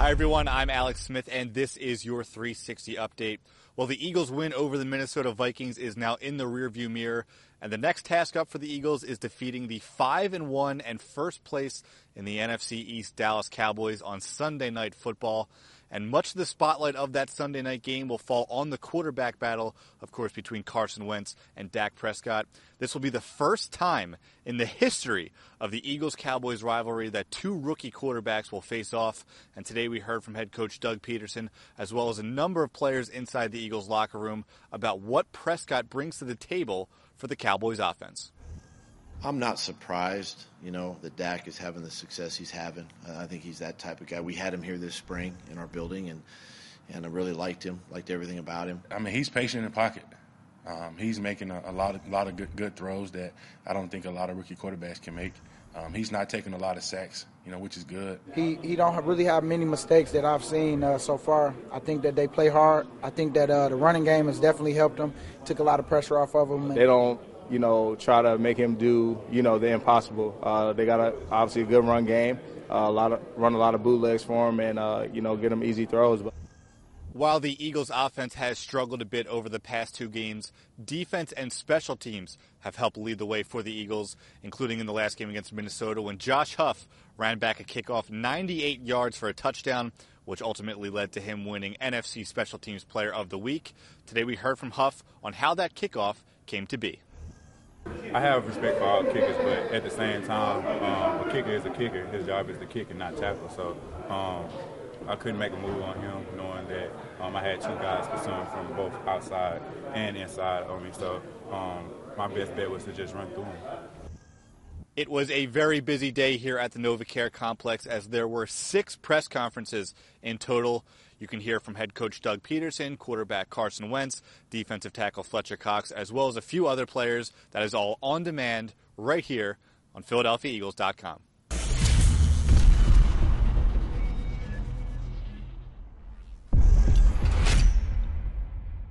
Hi, everyone. I'm Alex Smith, and this is your 360 update. Well, the Eagles' win over the Minnesota Vikings is now in the rearview mirror, and the next task up for the Eagles is defeating the 5-1 and first place in the NFC East Dallas Cowboys on Sunday Night Football. And much of the spotlight of that Sunday night game will fall on the quarterback battle, of course, between Carson Wentz and Dak Prescott. This will be the first time in the history of the Eagles-Cowboys rivalry that two rookie quarterbacks will face off. And today we heard from head coach Doug Peterson, as well as a number of players inside the Eagles locker room, about what Prescott brings to the table for the Cowboys offense. I'm not surprised, that Dak is having the success he's having. I think he's that type of guy. We had him here this spring in our building, and I really liked him, liked everything about him. I mean, he's patient in the pocket. He's making a lot of good throws that I don't think a lot of rookie quarterbacks can make. He's not taking a lot of sacks, which is good. He don't really have many mistakes that I've seen so far. I think that they play hard. I think that the running game has definitely helped them. Took a lot of pressure off of him. They don't try to make him do, the impossible. They got obviously a good run game, run a lot of bootlegs for him, and get him easy throws. While the Eagles' offense has struggled a bit over the past two games, defense and special teams have helped lead the way for the Eagles, including in the last game against Minnesota when Josh Huff ran back a kickoff 98 yards for a touchdown, which ultimately led to him winning NFC Special Teams Player of the Week. Today we heard from Huff on how that kickoff came to be. I have respect for all kickers, but at the same time, a kicker is a kicker. His job is to kick and not tackle. So I couldn't make a move on him knowing that I had two guys pursuing from both outside and inside of me. So my best bet was to just run through him. It was a very busy day here at the NovaCare Complex as there were 6 press conferences in total. You can hear from head coach Doug Peterson, quarterback Carson Wentz, defensive tackle Fletcher Cox, as well as a few other players. That is all on demand right here on PhiladelphiaEagles.com.